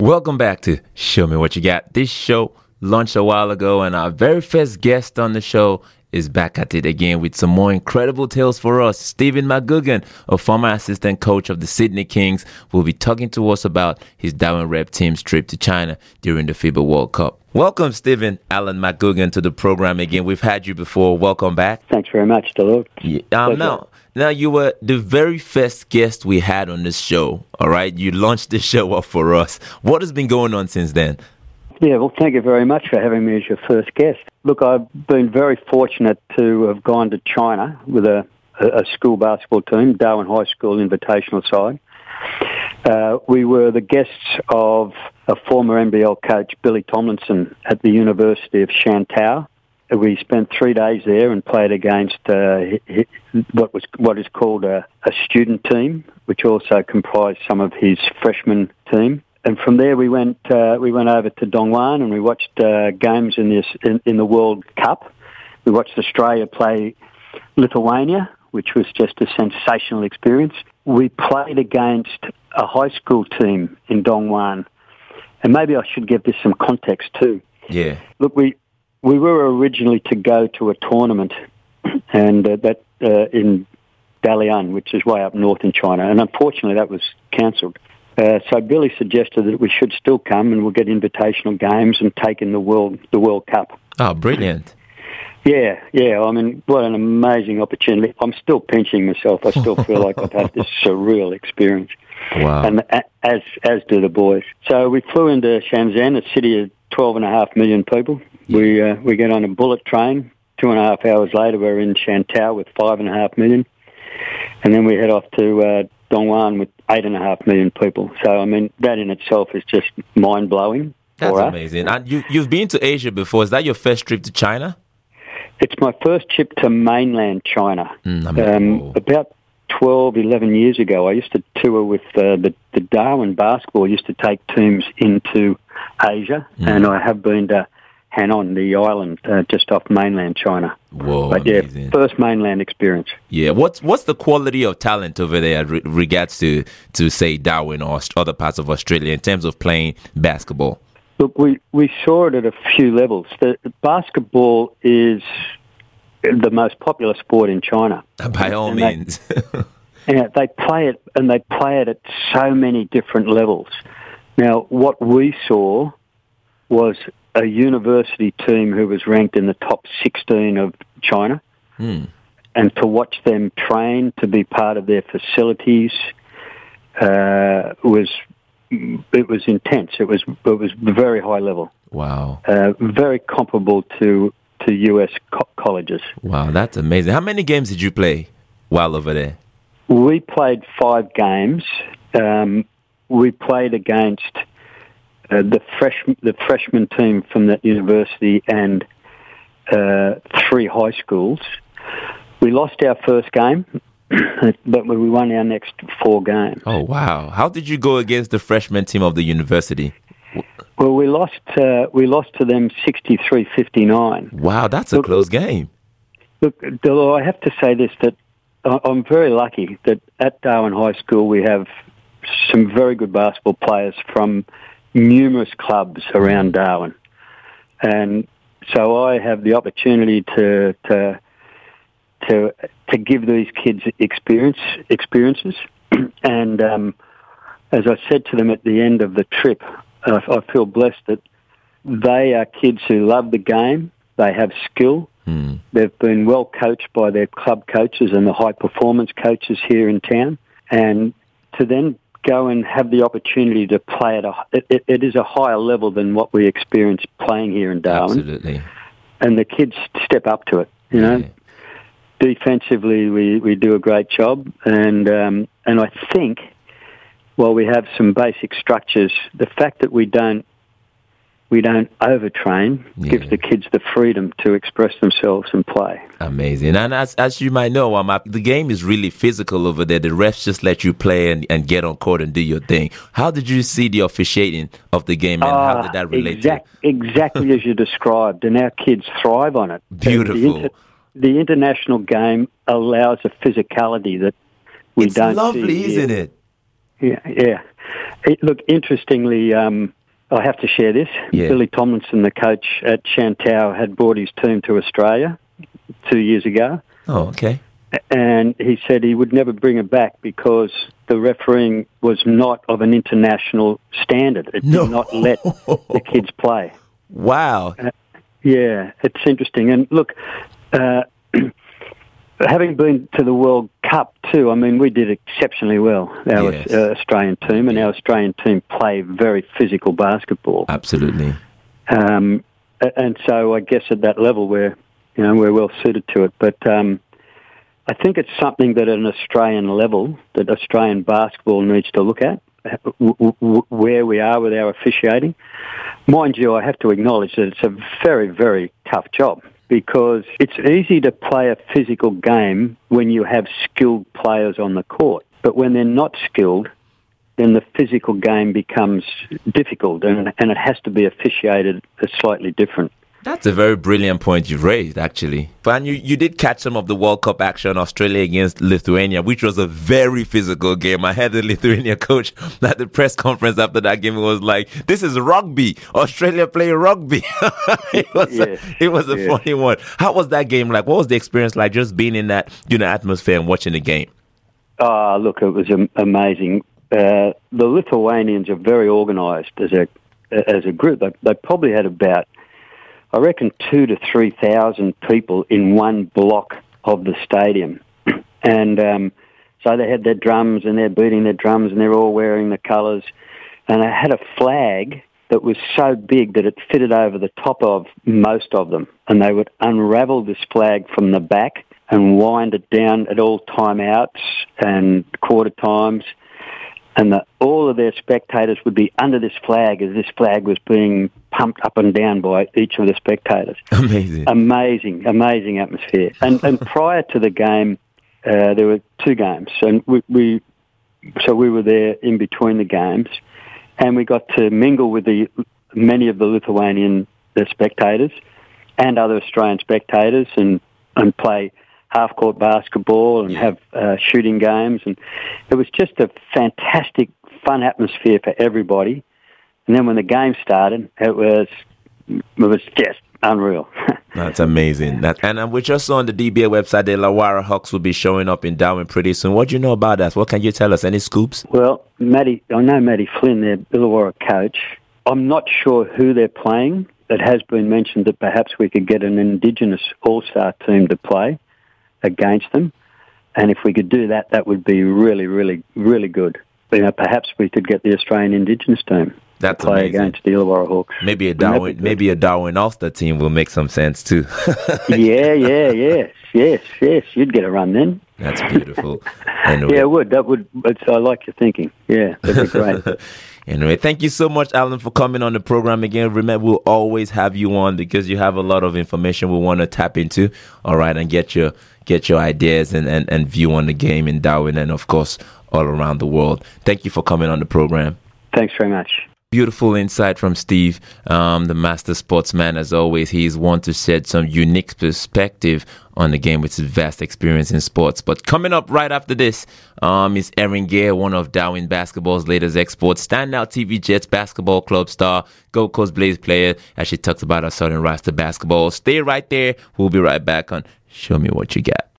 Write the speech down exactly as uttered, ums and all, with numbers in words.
Welcome back to Show Me What You Got. This show launched a while ago, and our very first guest on the show is back at it again with some more incredible tales for us. Stephen McGugan, a former assistant coach of the Sydney Kings, will be talking to us about his Darwin Rep team's trip to China during the FIBA World Cup. Welcome, Stephen Allen McGugan, to the program again. We've had you before. Welcome back. Thanks very much, Delord. Yeah, um, now, now, you were the very first guest we had on this show, all right? You launched the show up for us. What has been going on since then? Yeah, well, thank you very much for having me as your first guest. Look, I've been very fortunate to have gone to China with a, a school basketball team, Darwin High School Invitational side. Uh, we were the guests of a former N B L coach, Billy Tomlinson, at the University of Shantou. We spent three days there and played against uh, what was what is called a, a student team, which also comprised some of his freshman team. And from there, we went uh, we went over to Dongguan and we watched uh, games in this in, in the World Cup. We watched Australia play Lithuania, which was just a sensational experience. We played against a high school team in Dongguan, and maybe I should give this some context too. Yeah. Look, we we were originally to go to a tournament, and uh, that uh, in Dalian, which is way up north in China, and unfortunately that was cancelled. Uh, so Billy suggested that we should still come and we'll get invitational games and take in the World the World Cup. Oh, brilliant. Yeah, yeah. I mean, what an amazing opportunity. I'm still pinching myself. I still feel like I've had this surreal experience. Wow. And as as do the boys. So we flew into Shenzhen, a city of twelve and a half million people. Yeah. We uh, we get on a bullet train. Two and a half hours later, we're in Shantou with five and a half million. And then we head off to uh, Dongguan with eight and a half million people. So, I mean, that in itself is just mind-blowing. That's for us. amazing. And you, you've been to Asia before. Is that your first trip to China? It's my first trip to mainland China. Mm, I mean, um, oh. About twelve, eleven years ago, I used to tour with uh, the, the Darwin basketball. I used to take teams into Asia, mm. and I have been to Hainan, the island uh, just off mainland China. Whoa, but yeah, amazing. First mainland experience. Yeah, what's what's the quality of talent over there re- regards to, to, say, Darwin or other parts of Australia in terms of playing basketball? Look, we, we saw it at a few levels. The, basketball is the most popular sport in China. By all and means. They, yeah, they play it, and they play it at so many different levels. Now, what we saw was a university team who was ranked in the top sixteen of China, hmm. and to watch them train, to be part of their facilities, uh, was it was intense. It was it was very high level. Wow, uh, very comparable to to U S co- colleges. Wow, that's amazing. How many games did you play while over there? We played five games. Um, we played against Uh, the fresh the freshman team from that university and uh, three high schools. We lost our first game, but we won our next four games. Oh wow! How did you go against the freshman team of the university? Well, we lost uh, we lost to them sixty-three fifty-nine. Wow, that's a look, close game. Look, Delor, I have to say this, that I'm very lucky that at Darwin High School we have some very good basketball players from numerous clubs around Darwin, and so I have the opportunity to to to to give these kids experience experiences. And um, as I said to them at the end of the trip, uh, I feel blessed that they are kids who love the game. They have skill. Mm. They've been well coached by their club coaches and the high performance coaches here in town, and to then go and have the opportunity to play at a it, it, it is a higher level than what we experience playing here in Darwin. Absolutely. And the kids step up to it. You know, yeah. Defensively we, we do a great job, and um, and I think while we have some basic structures, the fact that we don't we don't overtrain yeah. gives the kids the freedom to express themselves and play. Amazing. And as as you might know, um, the game is really physical over there. The refs just let you play and, and get on court and do your thing. How did you see the officiating of the game, and uh, how did that relate exact, to Exactly as you described, and our kids thrive on it. Beautiful. The, inter, the international game allows a physicality that we it's don't lovely, see isn't here. it? Yeah, yeah. It, look, interestingly, um, I have to share this. Yeah. Billy Tomlinson, the coach at Shantou, had brought his team to Australia two years ago. Oh, okay. And he said he would never bring it back because the refereeing was not of an international standard. It No. did not let the kids play. Wow. Uh, yeah, it's interesting. And look, uh, having been to the World Cup too, I mean, we did exceptionally well, our Yes. uh, Australian team, and our Australian team play very physical basketball. Absolutely. Um, a- and so I guess at that level we're, you know, we're well suited to it. But um, I think it's something that at an Australian level that Australian basketball needs to look at, w- w- where we are with our officiating. Mind you, I have to acknowledge that it's a very, very tough job because it's easy to play a physical game when you have skilled players on the court. But when they're not skilled, then the physical game becomes difficult and, and it has to be officiated slightly different. That's a very brilliant point you've raised, actually. And you, you did catch some of the World Cup action, Australia against Lithuania, which was a very physical game. I had the Lithuania coach at the press conference after that game. It was like, this is rugby. Australia play rugby. it was Yes. a, it was a Yes. funny one. How was that game like? What was the experience like just being in that, you know, atmosphere and watching the game? Oh, look, it was am- amazing. Uh, the Lithuanians are very organised as a as a group. They, they probably had about, I reckon, two to three thousand people in one block of the stadium, and um, so they had their drums and they're beating their drums and they're all wearing the colours, and they had a flag that was so big that it fitted over the top of most of them, and they would unravel this flag from the back and wind it down at all timeouts and quarter times. And the, all of their spectators would be under this flag as this flag was being pumped up and down by each of the spectators. Amazing. Amazing, amazing atmosphere. And and prior to the game, uh, there were two games, and we, we so we were there in between the games, and we got to mingle with the many of the Lithuanian uh, spectators and other Australian spectators, and and play half-court basketball and have uh, shooting games. And it was just a fantastic, fun atmosphere for everybody. And then when the game started, it was it was just unreal. That's amazing. That, and uh, we just saw on the D B A website the Illawarra Hawks will be showing up in Darwin pretty soon. What do you know about that? What can you tell us? Any scoops? Well, Matty, I know Matty Flynn, their Illawarra coach. I'm not sure who they're playing. It has been mentioned that perhaps we could get an Indigenous all-star team to play against them. And if we could do that, that would be really, really, really good. You know, perhaps we could get the Australian Indigenous team That's to play amazing. against the Illawarra Hawks. Maybe a Wouldn't that be Darwin, good? maybe a Darwin Ulster team will make some sense too. yeah, yeah, yes, yes, yes. You'd get a run then. That's beautiful. Anyway. Yeah, it would. That would. It's, I like your thinking. Yeah, that'd be great. Anyway, thank you so much, Alan, for coming on the program again. Remember, we'll always have you on because you have a lot of information we want to tap into. All right, and get your get your ideas and, and, and view on the game in Darwin and, of course, all around the world. Thank you for coming on the program. Thanks very much. Beautiful insight from Steve, um, the master sportsman. As always, he's one to shed some unique perspective on the game with his vast experience in sports. But coming up right after this um, is Erin Gare, one of Darwin basketball's latest exports, standout T V Jets basketball club star, Gold Coast Blaze player, as she talks about her sudden rise to basketball. Stay right there. We'll be right back on Show Me What You Got.